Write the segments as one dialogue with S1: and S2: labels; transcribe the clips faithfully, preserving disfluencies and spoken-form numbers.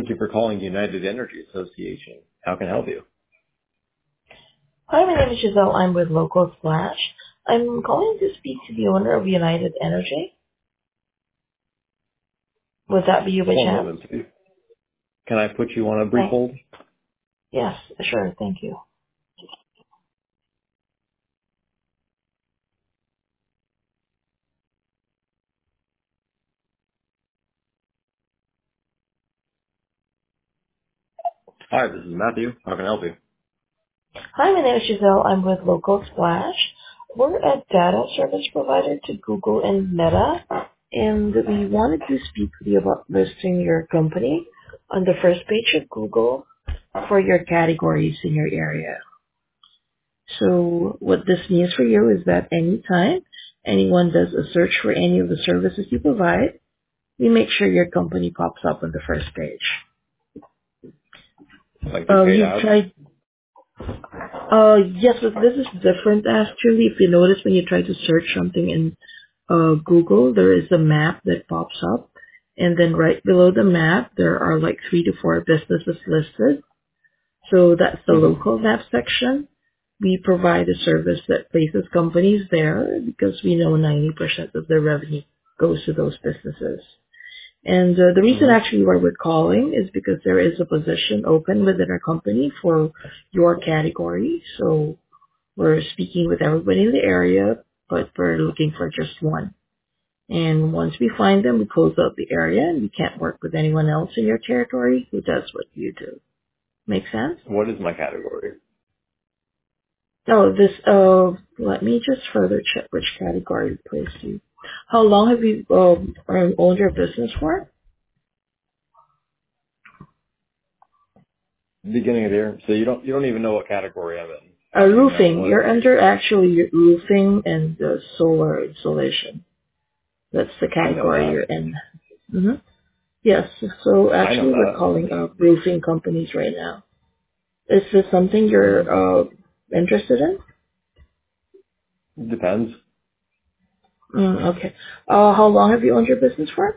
S1: Thank you for calling United Energy Association. How can I help you?
S2: Hi, my name is Giselle. I'm with Local Splash. I'm calling to speak to the owner of United Energy. Would that be you by
S1: One
S2: chance?
S1: moment, please. Can I put you on a brief
S2: Thank
S1: hold?
S2: Yes, sure. Thank you.
S1: Hi, this is Matthew. How can I help you?
S2: Hi, my name is Giselle. I'm with Local Splash. We're a data service provider to Google and Meta, and we wanted to speak with you about listing your company on the first page of Google for your categories in your area. So what this means for you is that anytime anyone does a search for any of the services you provide, we make sure your company pops up on the first page.
S1: Like through
S2: Uh,
S1: paid
S2: we've
S1: ads?
S2: tried, uh, yes, but this is different actually. If you notice when you try to search something in uh, Google, there is a map that pops up. And then right below the map, there are like three to four businesses listed. So that's the
S1: Mm-hmm.
S2: local map section. We provide a service that places companies there because we know ninety percent of their revenue goes to those businesses. And uh, the reason
S1: Mm-hmm.
S2: actually why we're calling is because there is a position open within our company for your category. So we're speaking with everybody in the area, but we're looking for just one. And once we find them, we close out the area and we can't work with anyone else in your territory who does what you do. Make sense?
S1: What is my category?
S2: Oh, this, uh, let me just further check which category to place you. How long have you um, um, owned your business for?
S1: Beginning of the year. So you don't you don't even know what category I'm in.
S2: Uh,
S1: You know
S2: roofing.
S1: what?
S2: You're under actually roofing and uh, solar installation. That's the
S1: I know
S2: category you're
S1: that.
S2: in. hmm Yes. So
S1: I know
S2: actually, we're
S1: that.
S2: calling uh, roofing companies right now. Is this something you're
S1: Mm-hmm.
S2: uh, interested in?
S1: Depends.
S2: Mm, okay. Uh, how long have you owned your business for?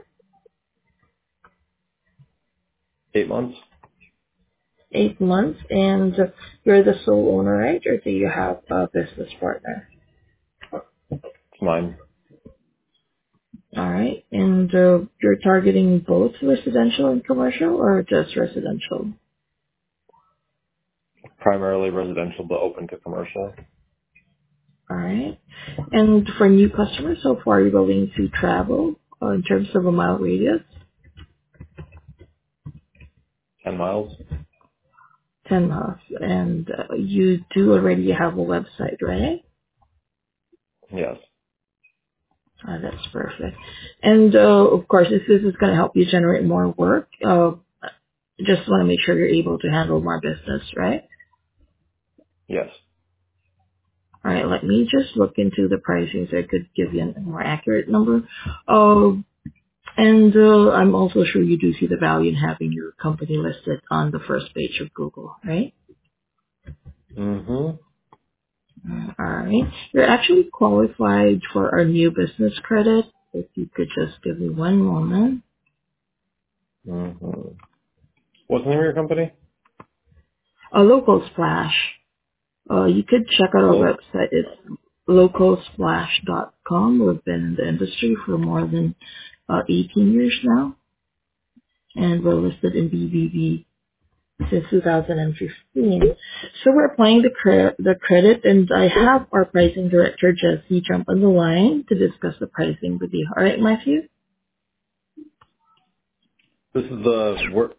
S1: Eight months.
S2: Eight months. And uh, you're the sole owner, right? Or do you have a business partner?
S1: It's mine.
S2: All right. And uh, you're targeting both residential and commercial or just residential?
S1: Primarily residential, but open to commercial.
S2: All right. And for new customers, so far you're willing to travel uh, in terms of a mile radius,
S1: Ten miles.
S2: ten miles. And uh, you do already have a website, right?
S1: Yes.
S2: Uh, that's perfect. And uh, of course, if this is going to help you generate more work, uh, just want to make sure you're able to handle more business, right?
S1: Yes.
S2: All right, let me just look into the pricing so I could give you a more accurate number. Uh, and uh, I'm also sure you do see the value in having your company listed on the first page of Google, right?
S1: Mm-hmm.
S2: Mm, all right. You're actually qualified for our new business credit. If you could just give me one moment.
S1: Mm-hmm. What's the name of your company?
S2: A local splash. Uh, you could check out our
S1: Look.
S2: website. It's local splash dot com. We've been in the industry for more than uh, eighteen years now, and we're listed in B B B since two thousand fifteen. So we're applying the, cre- the credit, and I have our pricing director, Jesse, jump on the line to discuss the pricing with you. All right, Matthew?
S1: This is the work.